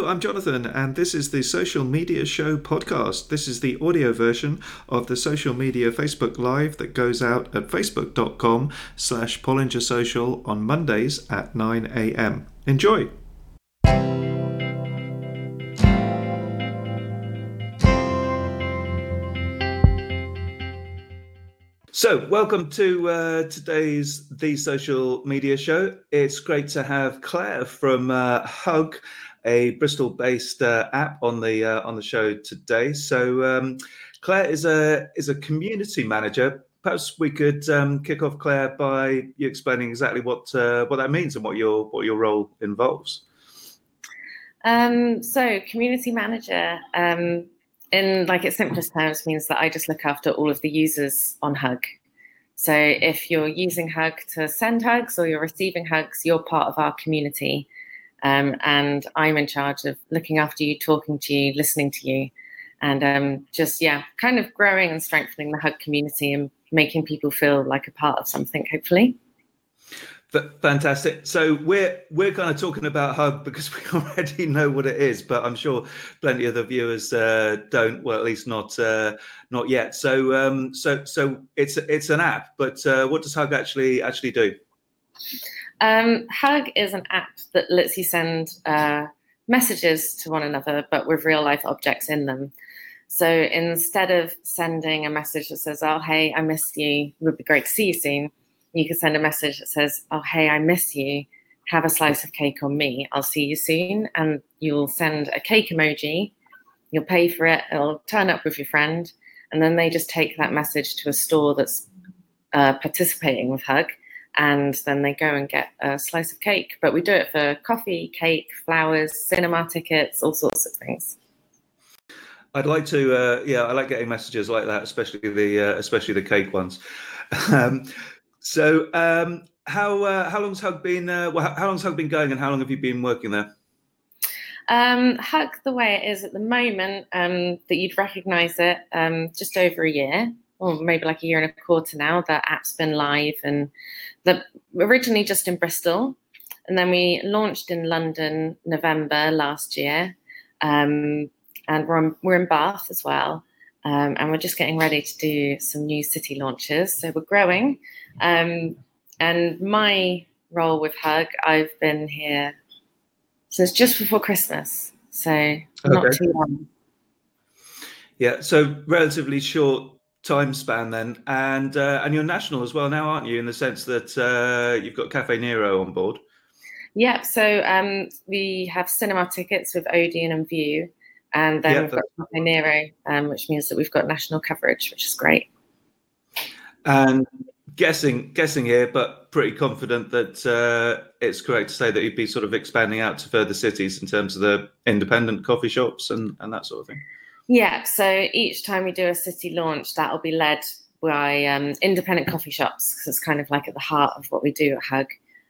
Hello, I'm Jonathan, and this is the Social Media Show podcast. This is the audio version of the Social Media Facebook Live that goes out at facebook.com/PollingerSocial on Mondays at 9 a.m. Enjoy! So, welcome to today's The Social Media Show. It's great to have Claire from Hug, a Bristol-based app on the show today. So, Claire is a community manager. Perhaps we could kick off, Claire, by you explaining exactly what that means and what your role involves. So, community manager, in like its simplest terms, means that I just look after all of the users on Hug. So if you're using Hug to send hugs or you're receiving hugs, you're part of our community. And I'm in charge of looking after you, talking to you, listening to you, and kind of growing and strengthening the Hug community and making people feel like a part of something, hopefully. Fantastic. So we're kind of talking about Hug because we already know what it is, but I'm sure plenty of the viewers don't. Well, at least not yet. So it's an app, but what does Hug actually do? Hug is an app that lets you send messages to one another, but with real life objects in them. So instead of sending a message that says, "Oh, hey, I miss you. It would be great to see you soon," you can send a message that says, "Oh, hey, I miss you. Have a slice of cake on me. I'll see you soon." And you'll send a cake emoji. You'll pay for it. It'll turn up with your friend. And then they just take that message to a store that's participating with Hug. And then they go and get a slice of cake. But we do it for coffee, cake, flowers, cinema tickets, all sorts of things. I'd like to, I like getting messages like that, especially the cake ones. So, how long's Hug been? How long's Hug been going, and how long have you been working there? Hug, the way it is at the moment, that you'd recognise it, just over a year, or maybe like a year and a quarter now. That app's been live, and originally just in Bristol, and then we launched in London November last year, and we're in Bath as well. And we're just getting ready to do some new city launches. So we're growing. And my role with Hug, I've been here since just before Christmas. So not too long. Yeah, so relatively short time span then. And you're national as well now, aren't you? In the sense that you've got Caffè Nero on board. Yeah, so we have cinema tickets with Odeon and View. And then we've got Caffè Nero, which means that we've got national coverage, which is great. And guessing here, but pretty confident that it's correct to say that you'd be sort of expanding out to further cities in terms of the independent coffee shops and that sort of thing. Yeah, so each time we do a city launch, that'll be led by independent coffee shops, because it's kind of like at the heart of what we do at Hug.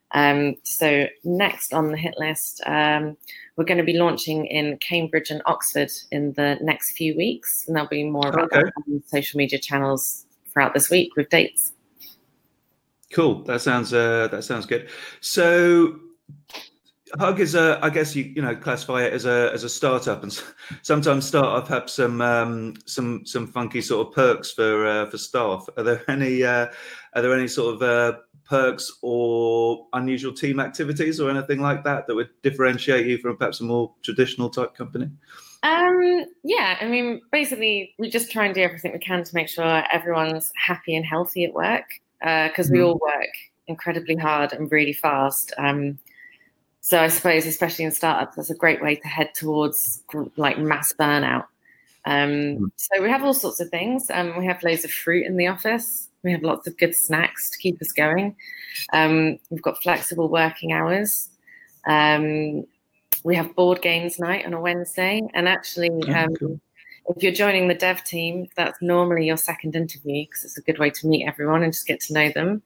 So next on the hit list, we're going to be launching in Cambridge and Oxford in the next few weeks, and there'll be more about that on social media channels throughout this week with dates. Cool. That sounds good. So Hug is I guess you classify it as a startup, and sometimes startup have some funky sort of perks for staff. Are there any sort of perks or unusual team activities or anything like that would differentiate you from perhaps a more traditional type company? Yeah, I mean, basically, we just try and do everything we can to make sure everyone's happy and healthy at work, because we all work incredibly hard and really fast. So I suppose, especially in startups, that's a great way to head towards like mass burnout. So we have all sorts of things. We have loads of fruit in the office. We have lots of good snacks to keep us going. We've got flexible working hours. We have board games night on a Wednesday. And actually, if you're joining the dev team, that's normally your second interview, because it's a good way to meet everyone and just get to know them.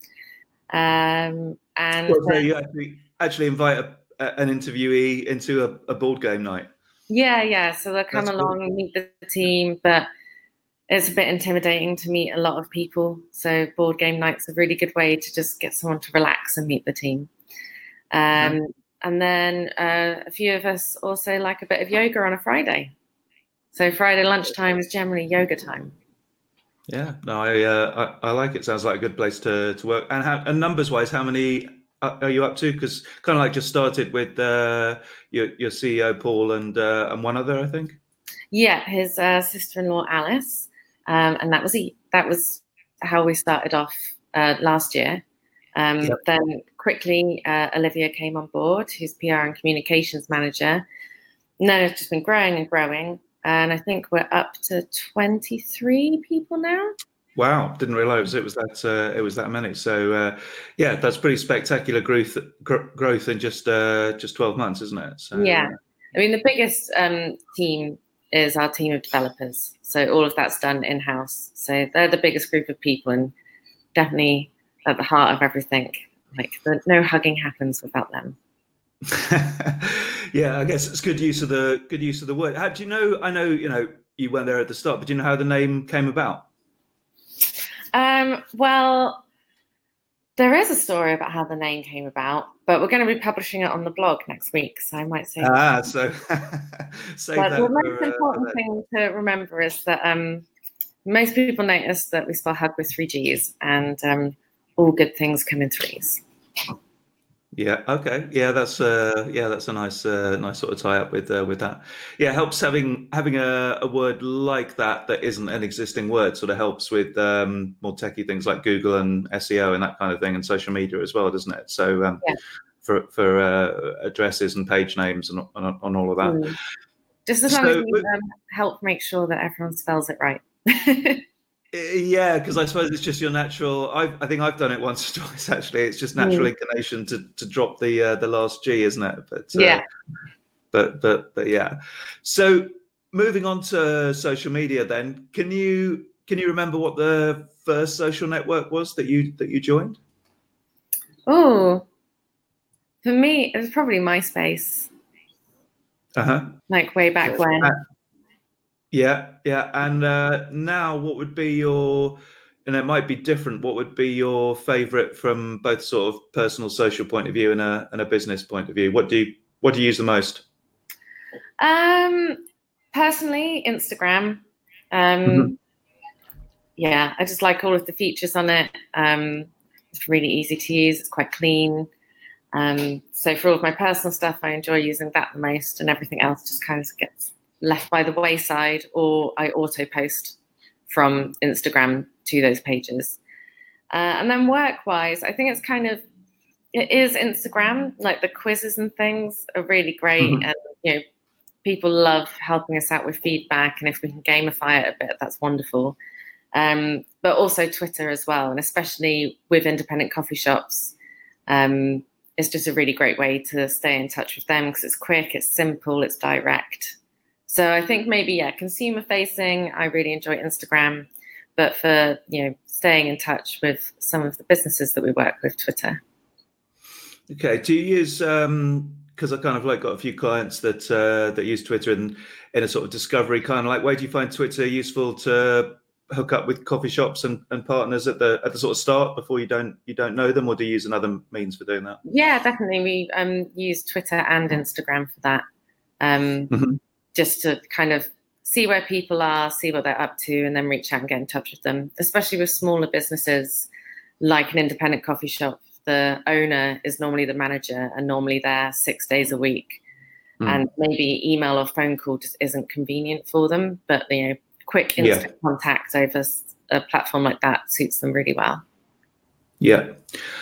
So you actually invite an interviewee into a board game night? Yeah. So they'll come along and meet the team, but it's a bit intimidating to meet a lot of people. So board game night's a really good way to just get someone to relax and meet the team. And then a few of us also like a bit of yoga on a Friday. So Friday lunchtime is generally yoga time. Yeah, no, I like it. Sounds like a good place to work. And numbers wise, how many are you up to? Because kind of like just started with your CEO Paul and one other, I think. Yeah, his sister-in-law Alice, and that was how we started off last year. Yep. Then quickly Olivia came on board, who's PR and communications manager. And then it's just been growing and growing. And I think we're up to 23 people now. Wow, didn't realize it was that many. So yeah, that's pretty spectacular growth in just 12 months, isn't it? So, yeah, I mean the biggest team is our team of developers. So all of that's done in-house. So they're the biggest group of people and definitely at the heart of everything. Like no hugging happens without them. Yeah, I guess it's good use of the word. How do you know? I know you weren't there at the start, but do you know how the name came about? Well, there is a story about how the name came about, but we're going to be publishing it on the blog next week, so I might say. So save but that. The most important thing to remember is that most people notice that we spell hug with 3 G's, and all good things come in 3s. Yeah. Okay. Yeah, that's a nice sort of tie up with that. Yeah, helps having a word like that isn't an existing word. Sort of helps with more techie things like Google and SEO and that kind of thing, and social media as well, doesn't it? So for addresses and page names and on all of that. Just as long as we help make sure that everyone spells it right. Yeah, because I suppose it's just your natural. I think I've done it once or twice actually. It's just natural inclination to drop the last G, isn't it? But yeah. But yeah. So moving on to social media, then can you remember what the first social network was that you joined? Oh, for me, it was probably MySpace. Like way back when. Yeah. And now, what would be your? And it might be different. What would be your favorite from both sort of personal, social point of view and a business point of view? What do you use the most? Personally, Instagram. Yeah, I just like all of the features on it. It's really easy to use. It's quite clean. So for all of my personal stuff, I enjoy using that the most, and everything else just kind of gets left by the wayside, or I auto post from Instagram to those pages. And then work-wise, I think it is Instagram. Like the quizzes and things are really great, and people love helping us out with feedback, and if we can gamify it a bit, that's wonderful. But also Twitter as well, and especially with independent coffee shops. It's just a really great way to stay in touch with them because it's quick, it's simple, it's direct. So I think maybe, consumer facing, I really enjoy Instagram, but for, staying in touch with some of the businesses that we work with, Twitter. Okay. Do you use, because I kind of got a few clients that use Twitter in a sort of discovery kind of like way. Do you find Twitter useful to hook up with coffee shops and partners at the sort of start before you don't know them, or do you use another means for doing that? Yeah, definitely. We use Twitter and Instagram for that, just to kind of see where people are, see what they're up to, and then reach out and get in touch with them. Especially with smaller businesses like an independent coffee shop, the owner is normally the manager and normally there 6 days a week, and maybe email or phone call just isn't convenient for them, but quick instant contact over a platform like that suits them really well. Yeah.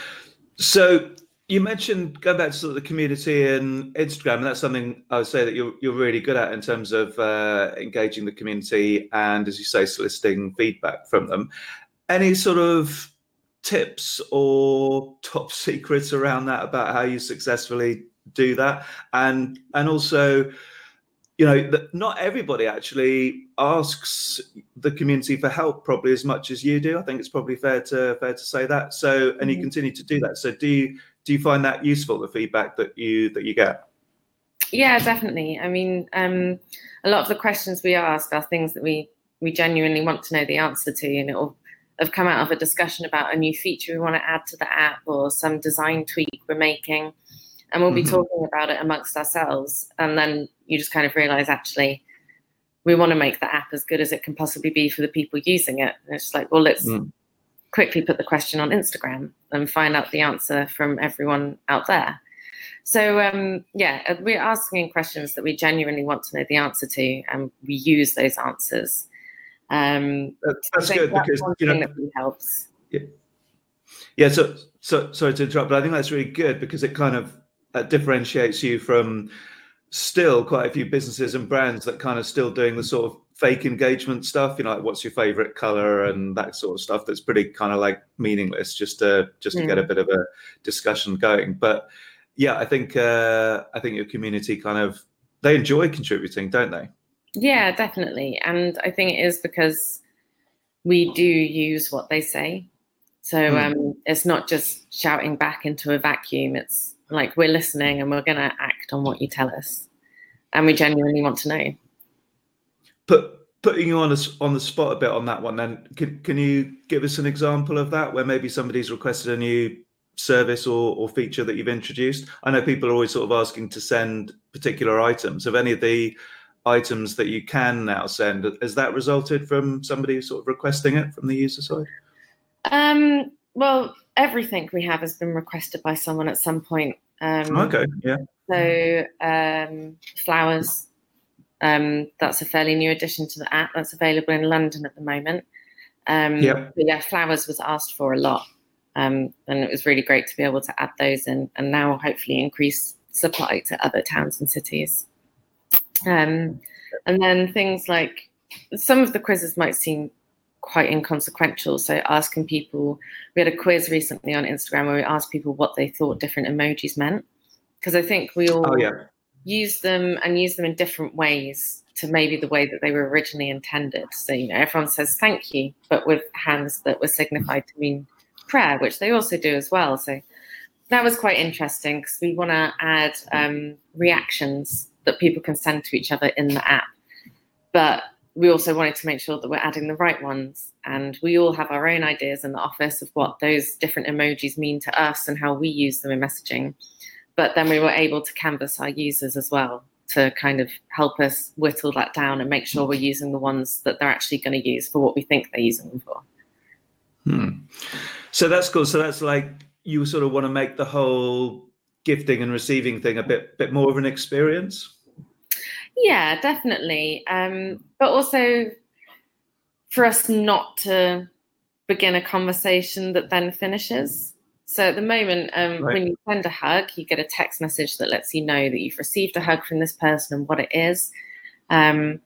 So you mentioned going back to sort of the community and Instagram, and that's something I would say that you're really good at in terms of engaging the community and, as you say, soliciting feedback from them. Any sort of tips or top secrets around that about how you successfully do that, and also, that not everybody actually asks the community for help probably as much as you do. I think it's probably fair to say that. So, and you continue to do that. So, do you find that useful, the feedback that you get? Yeah, definitely. I mean, a lot of the questions we ask are things that we genuinely want to know the answer to, and it'll have come out of a discussion about a new feature we want to add to the app or some design tweak we're making. and we'll be talking about it amongst ourselves. And then you just kind of realize, actually, we want to make the app as good as it can possibly be for the people using it. And it's like, well, let's quickly put the question on Instagram and find out the answer from everyone out there. So, we're asking questions that we genuinely want to know the answer to, and we use those answers. That's good, because, you know, that really helps. Yeah. So sorry to interrupt, but I think that's really good, because it kind of differentiates you from still quite a few businesses and brands that kind of still doing the sort of fake engagement stuff, you know, like what's your favorite color and that sort of stuff. That's pretty kind of like meaningless, just to get a bit of a discussion going. But yeah, I think your community kind of, they enjoy contributing, don't they? Yeah, definitely. And I think it is because we do use what they say. So it's not just shouting back into a vacuum. It's like, we're listening and we're going to act on what you tell us. And we genuinely want to know. Putting you on the spot a bit on that one, then can you give us an example of that, where maybe somebody's requested a new service or feature that you've introduced? I know people are always sort of asking to send particular items. Of any of the items that you can now send, has that resulted from somebody sort of requesting it from the user side? Well, everything we have has been requested by someone at some point. Okay, yeah. So flowers, that's a fairly new addition to the app. That's available in London at the moment. But yeah, flowers was asked for a lot, and it was really great to be able to add those in, and now hopefully increase supply to other towns and cities. And then things like, some of the quizzes might seem quite inconsequential. So asking people, we had a quiz recently on Instagram where we asked people what they thought different emojis meant, because I think we all use them in different ways to maybe the way that they were originally intended. So, you know, everyone says thank you, but with hands that were signified to mean prayer, which they also do as well. So that was quite interesting, because we want to add reactions that people can send to each other in the app. But we also wanted to make sure that we're adding the right ones. And we all have our own ideas in the office of what those different emojis mean to us and how we use them in messaging. But then we were able to canvass our users as well to kind of help us whittle that down and make sure we're using the ones that they're actually going to use for what we think they're using them for. So that's cool. So that's like, you sort of want to make the whole gifting and receiving thing a bit more of an experience? Yeah, definitely. But also for us not to begin a conversation that then finishes. So at the moment, when you send a hug, you get a text message that lets you know that you've received a hug from this person and what it is. And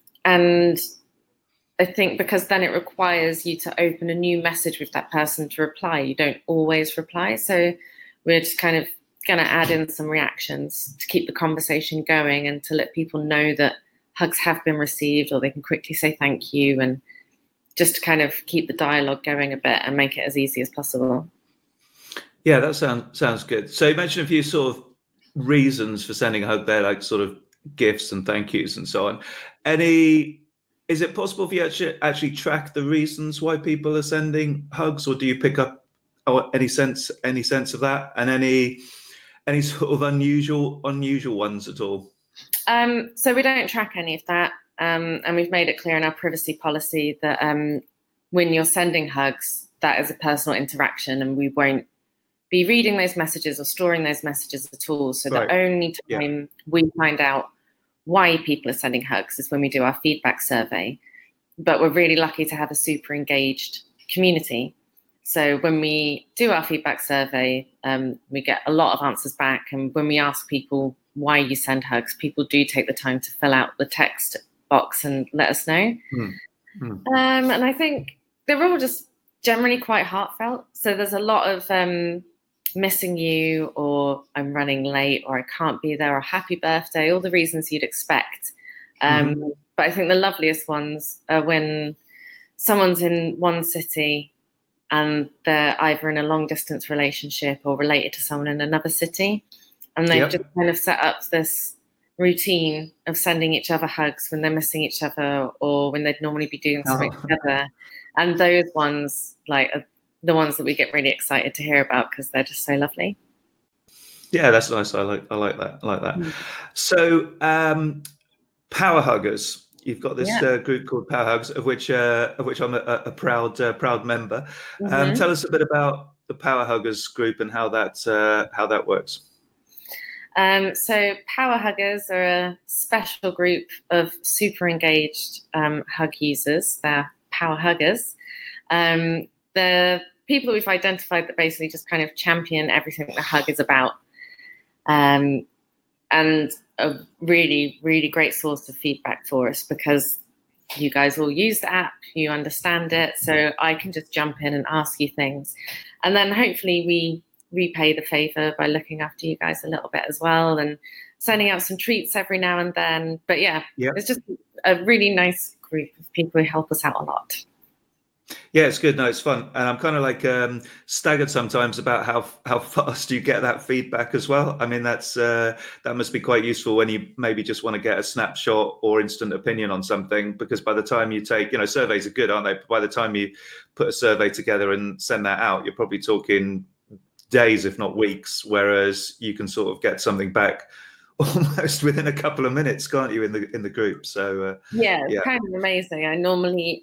I think because then it requires you to open a new message with that person to reply. You don't always reply. So we're just kind of going to add in some reactions to keep the conversation going and to let people know that hugs have been received, or they can quickly say thank you, and just to kind of keep the dialogue going a bit and make it as easy as possible. Yeah, that sounds good. So you mentioned a few sort of reasons for sending a hug there, like sort of gifts and thank yous and so on. Is it possible for you to actually track the reasons why people are sending hugs, or do you pick up any sense of that, and any sort of unusual ones at all? So we don't track any of that, and we've made it clear in our privacy policy that when you're sending hugs, that is a personal interaction, and we won't be reading those messages or storing those messages at all. So the only time we find out why people are sending hugs is when we do our feedback survey. But we're really lucky to have a super engaged community. So when we do our feedback survey, we get a lot of answers back. And when we ask people why you send hugs, people do take the time to fill out the text box and let us know. And I think they're all just generally quite heartfelt. So there's a lot of missing you, or I'm running late, or I can't be there, or happy birthday, all the reasons you'd expect. But I think the loveliest ones are when someone's in one city and they're either in a long distance relationship or related to someone in another city. And they've just kind of set up this routine of sending each other hugs when they're missing each other, or when they'd normally be doing something together. And those ones, like, are the ones that we get really excited to hear about, because they're just so lovely. Yeah, that's nice. I like that. I like that. Mm. So, Power Huggers. You've got this Yeah. group called Power Hugs, of which I'm a proud member. Hmm. Tell us a bit about the Power Huggers group and how that works. So Power Huggers are a special group of super engaged hug users. They're Power Huggers. The people we've identified that basically just kind of champion everything the hug is about. And a really, really great source of feedback for us, because you guys all use the app, you understand it, so I can just jump in and ask you things. And then hopefully we repay the favor by looking after you guys a little bit as well, and sending out some treats every now and then. But yeah, it's just a really nice group of people who help us out a lot. Yeah, it's good. No, it's fun, and I'm kind of like staggered sometimes about how fast you get that feedback as well. I mean, that must be quite useful when you maybe just want to get a snapshot or instant opinion on something, because by the time you take, surveys are good, aren't they? By the time you put a survey together and send that out, you're probably talking days, if not weeks, whereas you can sort of get something back almost within a couple of minutes, can't you, in the group? So yeah, it's kind of amazing. I normally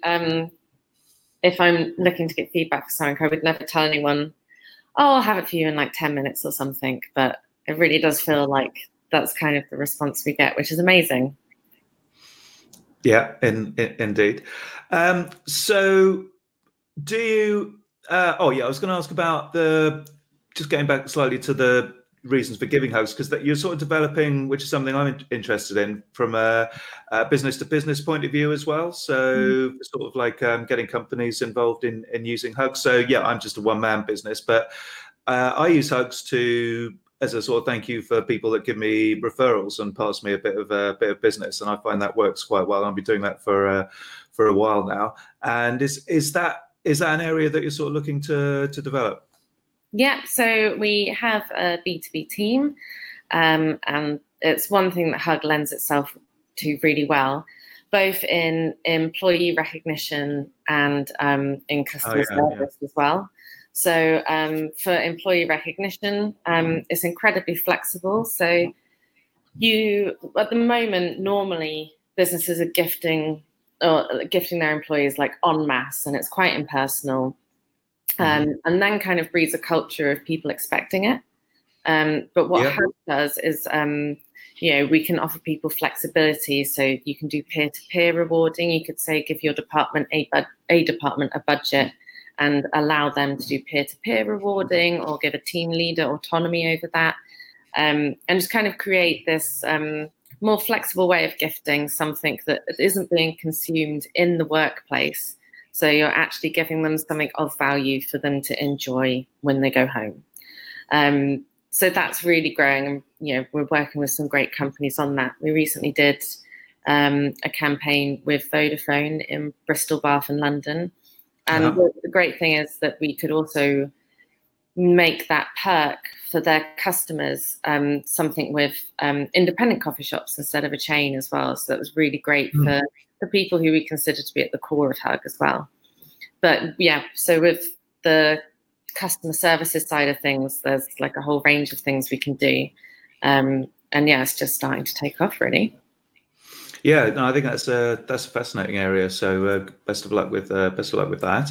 if I'm looking to get feedback for something, I would never tell anyone, oh, I'll have it for you in like 10 minutes or something. But it really does feel like that's kind of the response we get, which is amazing. Yeah, indeed. So do you, I was going to ask about just getting back slightly to the reasons for giving hugs, because that you're sort of developing, which is something I'm interested in from a business to business point of view as well. So sort of like getting companies involved in using hugs. So yeah, I'm just a one-man business, but I use hugs as a sort of thank you for people that give me referrals and pass me a bit of business, and I find that works quite well. I've been doing that for a while now. And is that an area that you're sort of looking to develop? Yeah, so we have a B2B team, and it's one thing that Hug lends itself to really well, both in employee recognition and in customer service as well. So for employee recognition, it's incredibly flexible. So at the moment, normally businesses are gifting their employees like en masse, and it's quite impersonal. And then kind of breeds a culture of people expecting it. But what Hug does is, we can offer people flexibility. So you can do peer-to-peer rewarding. You could say give your department a department a budget and allow them to do peer-to-peer rewarding, or give a team leader autonomy over that, and just kind of create this more flexible way of gifting something that isn't being consumed in the workplace. So you're actually giving them something of value for them to enjoy when they go home. So that's really growing. And, we're working with some great companies on that. We recently did a campaign with Vodafone in Bristol, Bath and London. And the great thing is that we could also make that perk for their customers, something with independent coffee shops instead of a chain as well. So that was really great for the people who we consider to be at the core of Hug as well. But yeah, so with the customer services side of things, there's like a whole range of things we can do. And yeah, it's just starting to take off really. Yeah, no, I think that's a fascinating area. So best of luck with that.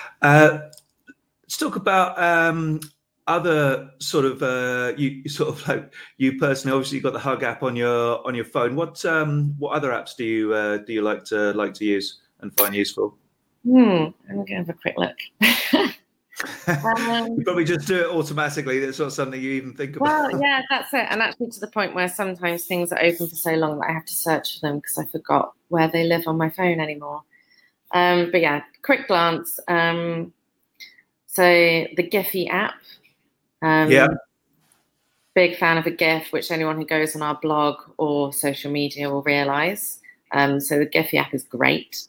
Let's talk about other sort of you sort of like you personally. Obviously, you've got the Hug app on your phone. What other apps do you like to use and find useful? I'm gonna have a quick look. You probably just do it automatically. That's not something you even think about. Well, yeah, that's it. And actually, to the point where sometimes things are open for so long that I have to search for them because I forgot where they live on my phone anymore. But yeah, quick glance. So the Giphy app. Big fan of a GIF, which anyone who goes on our blog or social media will realize. So the Giphy app is great.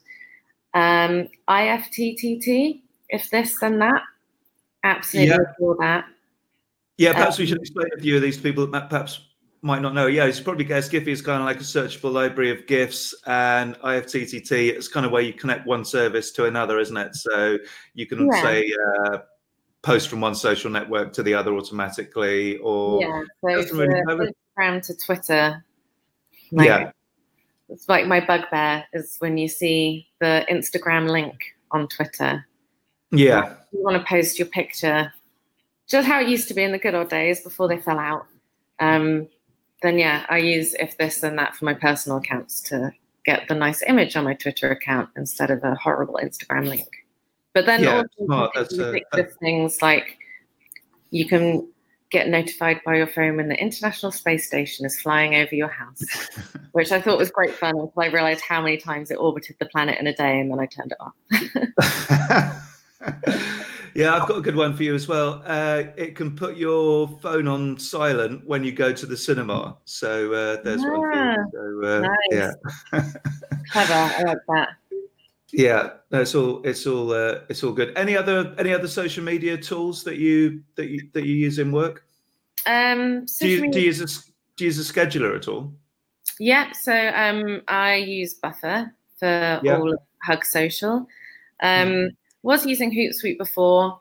IFTTT, if this then that. Absolutely adore that. Yeah, perhaps we should explain a few of these people that perhaps might not know. Yeah, it's probably guess Giphy is kind of like a searchable library of GIFs, and IFTTT is kind of where you connect one service to another, isn't it? So you can say post from one social network to the other automatically, or yeah. So doesn't for really cover. Instagram to Twitter, Yeah. it's like my bugbear is when you see the Instagram link on Twitter. Yeah. You want to post your picture, just how it used to be in the good old days before they fell out. Then yeah, I use if this then that for my personal accounts to get the nice image on my Twitter account instead of a horrible Instagram link. But then Yeah, also smart. That's ridiculous things like you can get notified by your phone when the International Space Station is flying over your house, which I thought was great fun until I realized how many times it orbited the planet in a day, and then I turned it off. Yeah, I've got a good one for you as well. It can put your phone on silent when you go to the cinema. So there's one for you. So, nice. Yeah. Clever. I like that. Yeah, it's all good. Any other social media tools that you use in work? Do you use a scheduler at all? Yeah, so I use Buffer for Yeah. all of Hug Social. Was using Hootsuite before.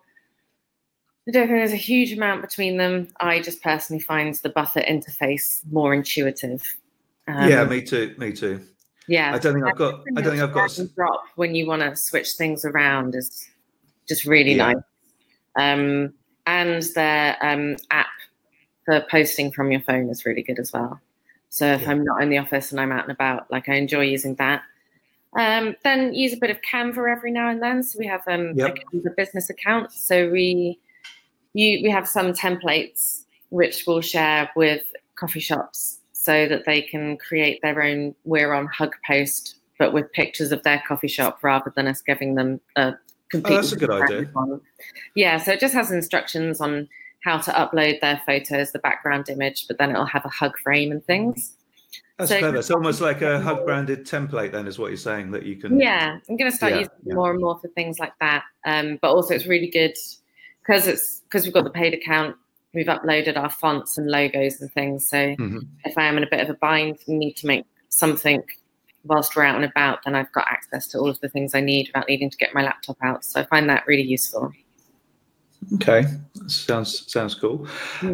I don't think there's a huge amount between them. I just personally find the Buffer interface more intuitive. Yeah, me too. Yeah, I don't think I've got. Drop when you want to switch things around is just really Yeah. nice. And their app for posting from your phone is really good as well. So if I'm not in the office and I'm out and about, like I enjoy using that. Then use a bit of Canva every now and then. So we have a Canva business account. So we have some templates which we'll share with coffee shops so that they can create their own We're on Hug post, but with pictures of their coffee shop rather than us giving them a completely. Oh, that's a good idea. One. Yeah, so it just has instructions on how to upload their photos, the background image, but then it'll have a hug frame and things. That's clever. It's almost like a Hug branded template then is what you're saying that you can. Yeah, I'm going to start using it more and more for things like that. But also it's really good because we've got the paid account, we've uploaded our fonts and logos and things. So if I am in a bit of a bind and need to make something whilst we're out and about, then I've got access to all of the things I need without needing to get my laptop out. So I find that really useful. Okay, sounds cool.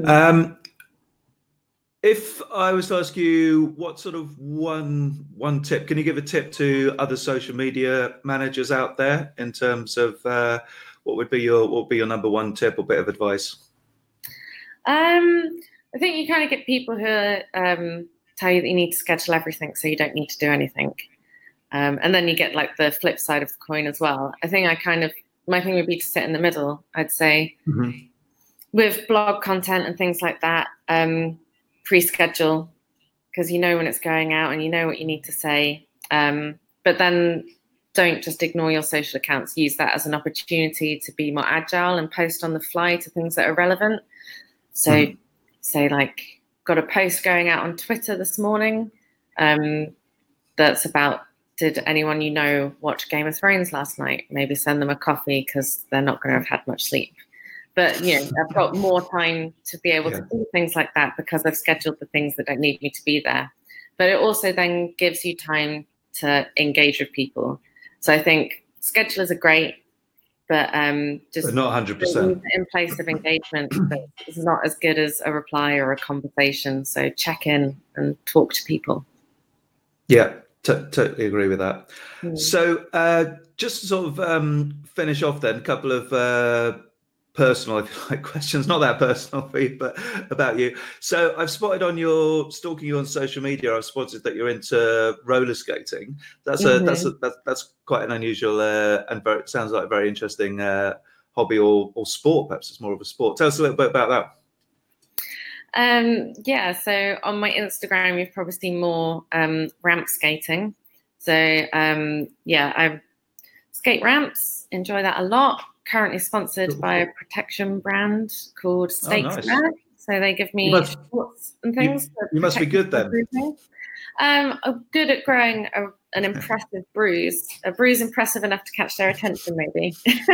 If I was to ask you what sort of one tip, can you give a tip to other social media managers out there in terms of what would be your number one tip or bit of advice? I think you kind of get people who tell you that you need to schedule everything so you don't need to do anything. And then you get like the flip side of the coin as well. I think my thing would be to sit in the middle, I'd say. With blog content and things like that, pre-schedule, because you know when it's going out and you know what you need to say. But then don't just ignore your social accounts. Use that as an opportunity to be more agile and post on the fly to things that are relevant. So say like, got a post going out on Twitter this morning that's about, did anyone you know watch Game of Thrones last night? Maybe send them a coffee because they're not going to have had much sleep. But, I've got more time to be able to do things like that because I've scheduled the things that don't need me to be there. But it also then gives you time to engage with people. So I think schedulers are great, but just not 100% in place of engagement. But it's not as good as a reply or a conversation. So check in and talk to people. Yeah, totally agree with that. So just to sort of finish off then, a couple of personal, if you like, questions, not that personal for you, but about you. So I've spotted stalking you on social media, I've spotted that you're into roller skating. That's quite an unusual and sounds like a very interesting hobby or sport. Perhaps it's more of a sport. Tell us a little bit about that. So on my Instagram, you've probably seen more ramp skating. So I skate ramps, enjoy that a lot. Currently sponsored by a protection brand called Stakes Wear. So they give me shorts and things. You must be good then. I'm good at growing an impressive bruise, a bruise impressive enough to catch their attention, maybe.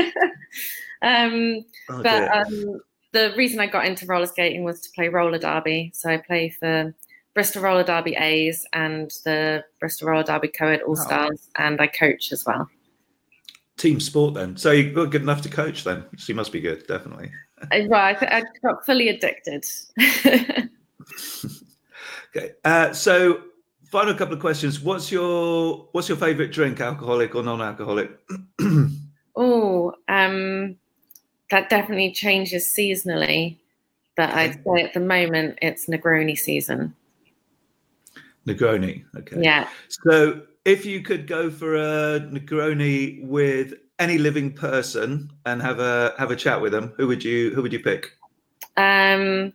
The reason I got into roller skating was to play roller derby. So I play for Bristol Roller Derby A's and the Bristol Roller Derby Co-ed All Stars, and I coach as well. Team sport then. So you got good enough to coach then. So you must be good, definitely. Well, I got fully addicted. Okay. So final couple of questions. What's your favorite drink, alcoholic or non-alcoholic? Oh, that definitely changes seasonally. But Okay. I'd say at the moment it's Negroni season. Negroni. Okay. Yeah. So if you could go for a Negroni with any living person and have a chat with them, who would you pick? I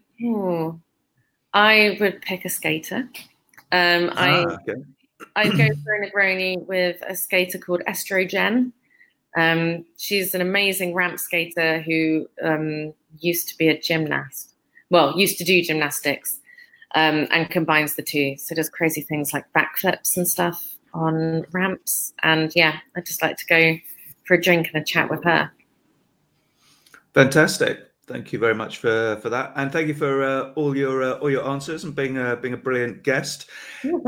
would pick a skater. Okay. I'd go for a Negroni with a skater called Estrogen. She's an amazing ramp skater who used to be a gymnast. Well, used to do gymnastics and combines the two. So does crazy things like backflips and stuff on ramps. And yeah, I'd just like to go for a drink and a chat with her. Fantastic. Thank you very much for that, and thank you for all your answers and being a brilliant guest. No,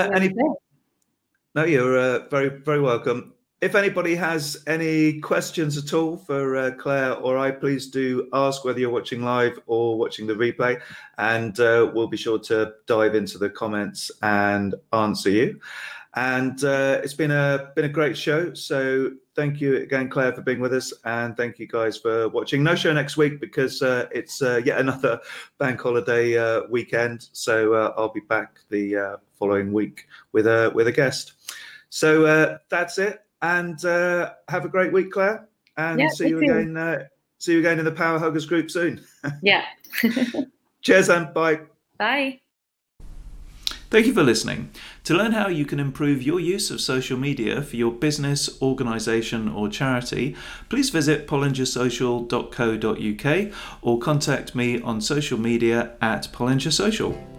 you're very welcome. If anybody has any questions at all for Claire or I, please do ask, whether you're watching live or watching the replay, and we'll be sure to dive into the comments and answer you. And it's been a great show. So thank you again, Claire, for being with us, and thank you guys for watching. No show next week because it's yet another bank holiday weekend. So I'll be back the following week with a guest. So that's it. And have a great week, Claire, and see you again. See you again in the Power Huggers group soon. Yeah. Cheers, and bye. Bye. Thank you for listening. To learn how you can improve your use of social media for your business, organisation or charity, please visit pollingersocial.co.uk or contact me on social media at pollingersocial.